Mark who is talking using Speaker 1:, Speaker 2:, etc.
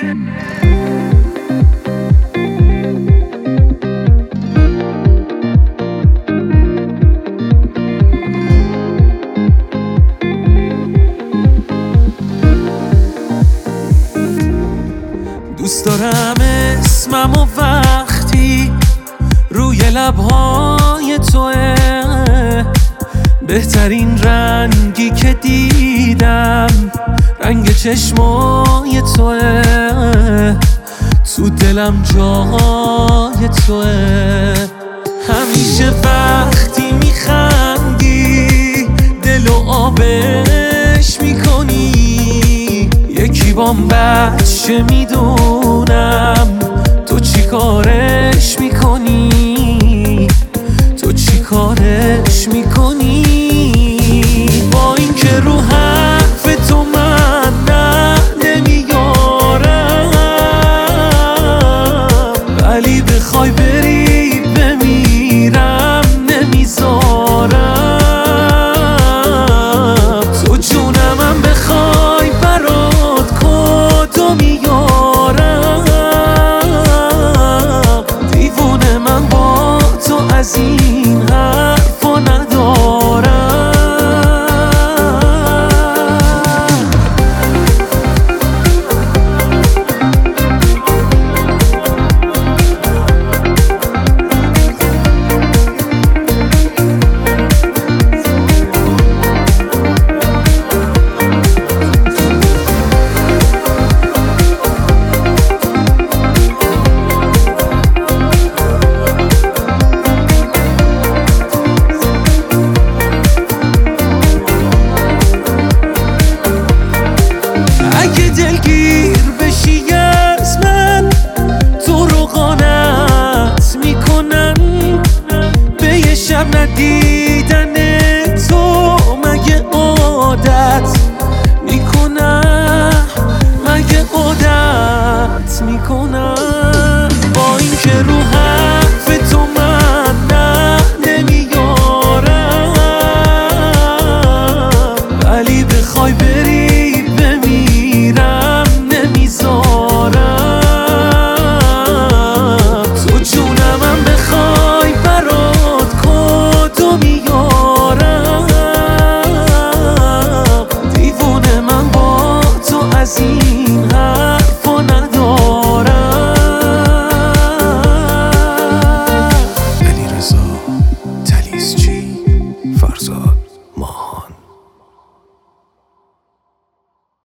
Speaker 1: دوست دارم اسمم و وقتی روی لبهای توه، بهترین رنگی که دیدم رنگ چشمای توه، تو دلم جای توه. همیشه وقتی میخندی دلو آبش میکنی، یکی بام بچه میدونم تو چی کارش میکنی، تو چی کارش میکنی. با این که رو حرف تو من نمیارم، ولی بخوای بری بمیرم نمیذارم. تو جونمم بخوای برات کدو میارم، دیوونه من با تو از این حرفا ندارم. اگه دلگیر بشی از من، تو رو قانت میکنن به یه شب ندیدن تو. مگه عادت میکنم، مگه عادت میکنم. با این که رو حرف تو من نمیارم، ولی بخوای بری بمیرم نمیذارم. تو جونمم بخوای برات کدو میارم، دیوونه من با تو از این